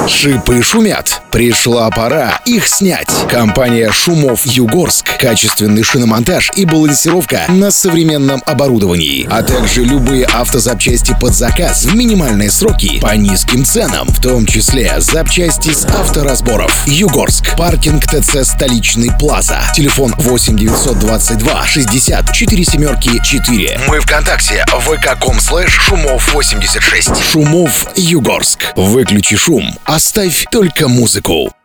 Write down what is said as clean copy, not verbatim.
Шипы шумят. Пришла пора их снять. Компания Шумов Югорск. Качественный шиномонтаж и балансировка на современном оборудовании. А также любые автозапчасти под заказ в минимальные сроки по низким ценам. В том числе запчасти с авторазборов. Югорск. Паркинг ТЦ Столичный Плаза. Телефон 8 922 60 4. Мы ВКонтакте vk.com/Шумов86. Шумов Югорск. Выключи шум, оставь только музыку.